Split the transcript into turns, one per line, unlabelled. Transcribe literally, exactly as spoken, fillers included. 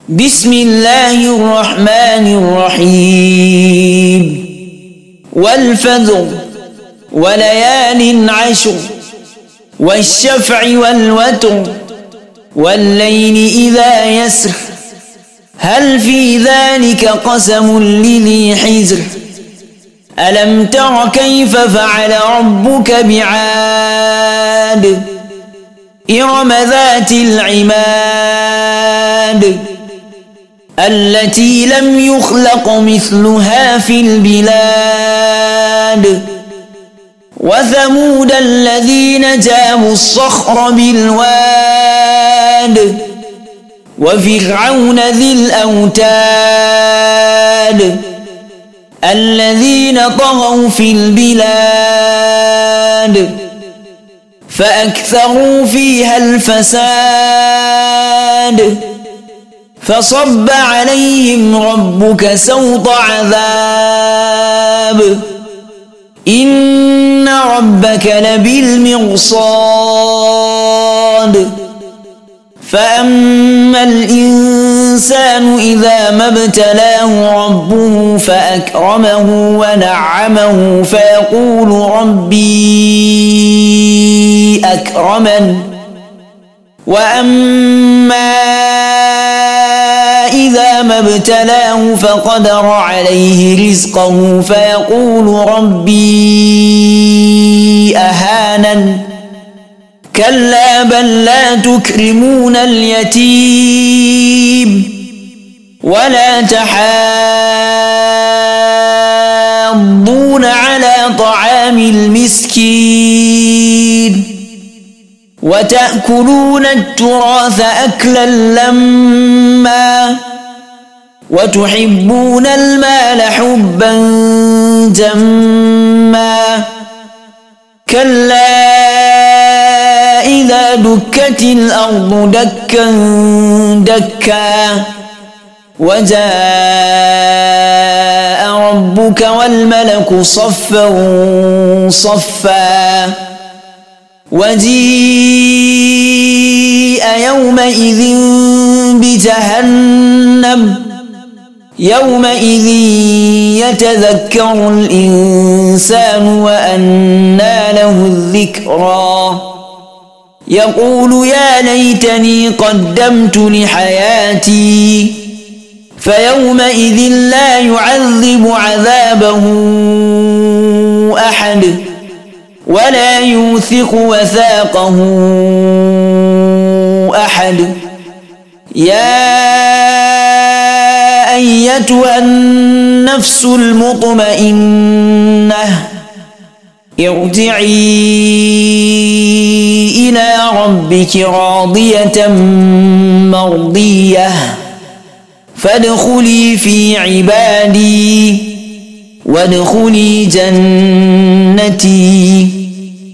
بسم الله الرحمن الرحيم والفجر وليال عشر والشفع والوتر والليل إذا يسر هل في ذلك قسم لذي حجر ألم تر كيف فعل ربك بعاد إرم ذات العماد التي لم يخلق مثلها في البلاد وثمود الذين جابوا الصخر بالواد وفرعون ذي الأوتاد الذين طغوا في البلاد فأكثروا فيها الفساد فصب عليهم ربك سوط عذاب إن ربك لبالمرصاد فأما الإنسان إذا ما ابتلاه ربه فأكرمه ونعمه فيقول ربي أكرمن وأما إذا ما ابتلاه فقدر عليه رزقه فيقول ربي أهانن كلا بل لا تكرمون اليتيم ولا تحاضون على طعام المسكين وتأكلون التراث أكلا لما وتحبون المال حبا جما كلا إذا دكت الأرض دكا دكا وجاء ربك والملك صفا صفا وجيء يومئذ بجهنم يومئذ يتذكر الإنسان وأنى له الذكرى يقول يا ليتني قدمت لحياتي فيومئذ لا يعذب عذابه أحد ولا يوثق وثاقه أحد يا أيتها النفس المطمئنة ارجعي إلى ربك راضية مرضية فادخلي في عبادي وادخلي جنتي.